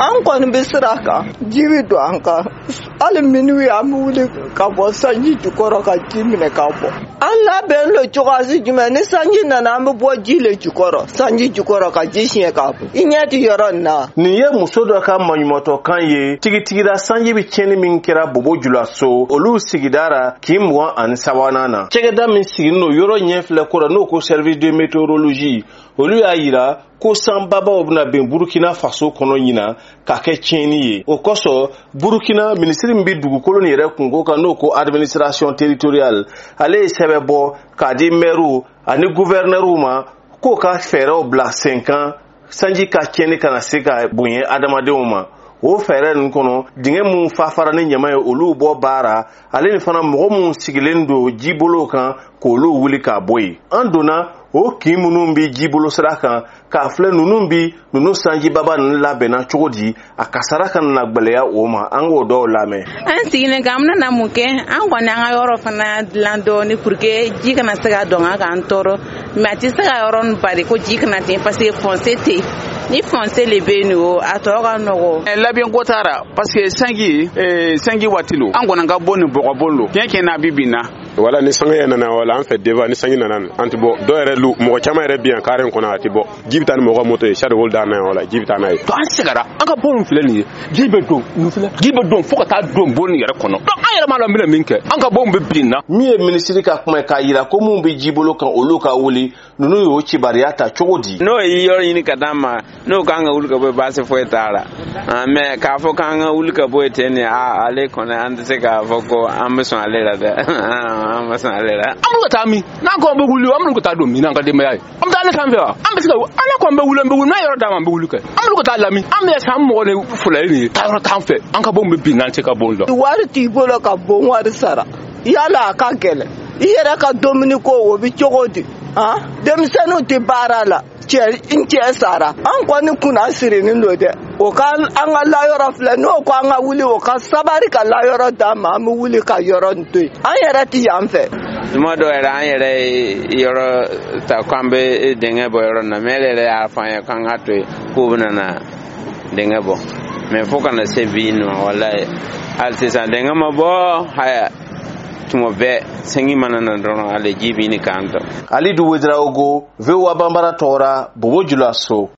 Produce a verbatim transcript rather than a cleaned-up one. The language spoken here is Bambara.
an kɔni bɛ sira kan ji bɛ don an kan hali minuwi an bɛ wuli ka bɔ sanji jukɔrɔ ka ji minɛ ka bɔ an labɛn lo cogoyasi jumɛn ni sanji nana an bɛ bɔ ji le jukɔrɔ sanji jukɔrɔ ka ji siɲɛ ka bɔ i ɲɛ tɛ yɔrɔ nin na. nin ye muso dɔ ka maɲumantɔ kan ye tigitigira sanji bɛ tiɲɛni min kɛra Bobo Julaso olu sigida ra k'i mugan ani sabanan na cɛkɛda min sigilen don yɔrɔ ɲɛ filɛ kɔrɔ n'o ko service de météorologie olu y'a yira ko sanbabaw bɛna bɛn Burukina faso kɔnɔ ɲina ka kɛ tiɲɛni ye o kosɔn Burukina minisiri min bɛ dugukolo nin yɛrɛ kungo kan n'o ko administration territoriale ale ye sɛbɛn bɔ k'a di maires ani gouverneurs ma k'o ka fɛɛrɛw bila sen kan sanji ka tiɲɛni kana se ka bonya adamadenw ma o fɛɛrɛ ninnu kɔnɔ dingɛ minnu fafara ni ɲama ye olu bɔ baara ale ni fana mɔgɔ minnu sigilen don jibolo kan k'olu wuli k'a bɔ yen an donna o kin minnu bi jibolo sira kan k'a filɛ ninnu bi ninnu sanjibaba ninnu labɛnna cogo di a kasara ka na gbɛlɛya o ma an k'o dɔw lamɛn. an sigilen kan an bɛna mun kɛ an kɔni an ka yɔrɔ fana dilan dɔɔni pour que ji kana se ka dɔn k'an tɔɔrɔ mais a tɛ se ka yɔrɔ nin bari ko ji kana ten parce que fossé tɛ yen ni fossé le bɛ yen o a tɔ ka nɔgɔ. labɛn ko t'a parce que sanji sanji waati lo an kɔni ka bɔ ni bɔgɔbolo lo tiɲɛ tiɲɛ na bi bi na. wala ni sanji nana wala an fɛ deba ni sanji nana an tɛ bɔ dɔw yɛrɛ lu mɔgɔ caman yɛrɛ bi yan kare kɔnɔ a tɛ bɔ ji bɛ taa ni mɔgɔ moto ye sari wolo da n'a ye wala ji bɛ taa n'a ye. to an segara an ka bɔ nin filɛ nin ye ji bɛ don nin filɛ ji bɛ don fo ka taa don bɔ nin yɛrɛ kɔnɔ an yɛrɛ m'a dɔn bɛna min kɛ an ka bɔ bɛ bin na. min ye minisiri ka kuma k'a yira ko mun bɛ jibolo kan olu ka wuli ninnu y'o cibariya ta cogo di. n'o ye yɔrɔ ɲini ka d'an ma n'o kan ka wuli ka bɔ baasi foyi t'a la mais k'a fɔ k'an ka wuli ka bɔ yen ten ne ale kɔni an tɛ se k'a fɔ ko an bɛ sɔn ale la dɛ an bɛ sɔn ale la. an bɛ ka taa min n'an kɔn bɛ wuli an bɛ ka taa don min n'an ka denbaya ye an bɛ taa ale sanfɛ wa an bɛ se ka ala kɔn bɛ wuli an bɛ wuli n'a yɔrɔ d'a ma an bɛ wuli kɛ an bɛ ka taa lami an bɛ san mɔgɔ de fila ye taa yɔrɔ t'an fɛ an ka bɔ bɛ bin n'an tɛ ka bɔ la. wari t'i bolo ka bon wari sara yala a ka gɛlɛn i yɛrɛ ka dumuni ko o bɛ cogo di denmisɛnninw tɛ baara la cɛ n cɛ sara an kɔni kunna sirilen don dɛ o ka an ka layɔrɔ filɛ n'o ko an ka wuli o ka sabari ka layɔrɔ d'an ma an bɛ wuli ka yɔrɔ nin to yen an yɛrɛ tɛ yan fɛ. tuma dɔw yɛrɛ an yɛrɛ ye yɔrɔ ta k'an bɛ denkɛ bɔ yɔrɔ na mais yɛrɛ y'a fɔ an ye k'an ka to yen k'u bɛna na denkɛ bɔ mais fo kana se bi nin ma walayi hali sisan denkɛ ma bɔ haya tuma bɛɛ sanji mana na dɔrɔn ale ji bɛ ɲini k'an tɔ. Alidu Wedraogo V O A Bambara Tora Bobo Julaso.